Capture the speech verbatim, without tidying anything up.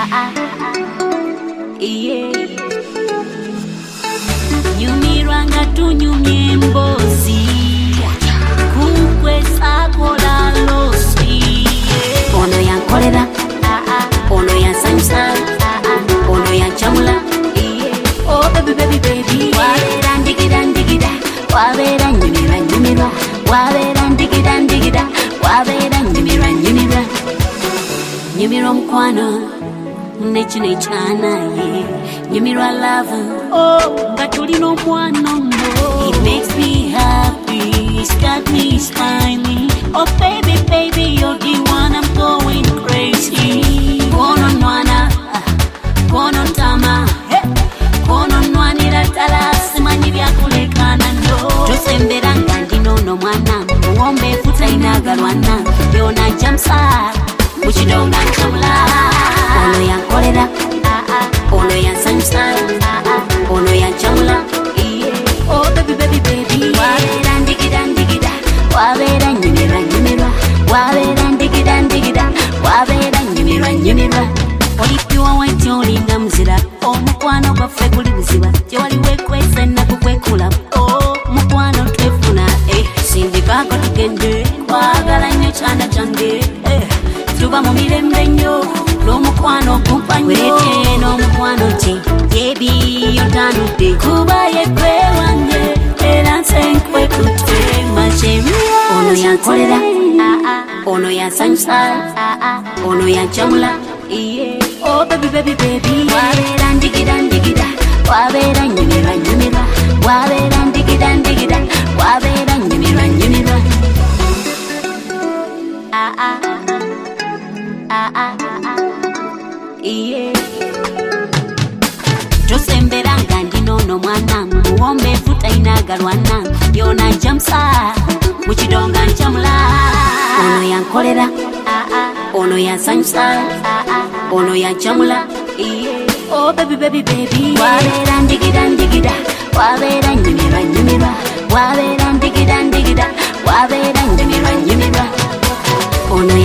Ah ah, yeah. Nyumiranga tu nyumyembozi, kukwe sakola losi. Ono yankolera, ah ah. Ono yansanyusa, ah ah. Ono yanchamula, yeah. Oh baby baby baby, wabera ndigida ndigida, wabera nyumira nyumira, wabera ndigida ndigida, wabera nyumira nyumira. Nyumira mkwano, nechi nechana ye. Nyumira love, oh gatuli no mwana mo. It makes me happy, it's got me smiling. Oh baby baby, you're the one I'm going crazy. Kono nwana, kono tama, kono nwanira tala simanyi byakulekana ndo. Tosembera ngandi nono mwana, muombe futa inagalwana. Yona jamsa, muchidonga chamula. Ono yankolera, ah ah. Ono yansanyusa, ah ah. Ono yanchamula, yeah. Oh baby baby baby, wabera ndigida ndigida, wabera nyumira nyumira, wabera ndigida ndigida, wabera nyumira nyumira. Olipiwa wanjolinga mzira, oh mukwano gwaffe guli buziba, gyewali wekwese nakukwekula, oh mukwano twefuna, eh. Sindikako tugende, kwagala nnyo kyana kyange, eh. Tuba mu mirembe nnyo, n'omukwano kumpa nnyo. Weete n'omukwano ti, yebi yotanudde, kuba yegwe wange, era nse nkwekutte makyemya. Ono yankolera, ah ah. Ono yansanyusa, ah ah. Ono yanchamula, yeah. Oh baby baby baby, wabera ndigida ndigida, wabera nyumira nyumira, wabera ndigida ndigida, wabera nyumira nyumira. Ah ah, ah ah, yeah. Tosembera ngandi nono mwana, muombe futa inagalwana. Yona jamsa, muchidonga nchamula. Ono yankolera, ah ah. Ono yansanyusa, ah ah. Ono yanchamula, yeah. Oh baby baby baby, wabera ndigida ndigida, wabera nyumira nyumira, wabera ndigida ndigida, wabera nyumira nyumira. Ono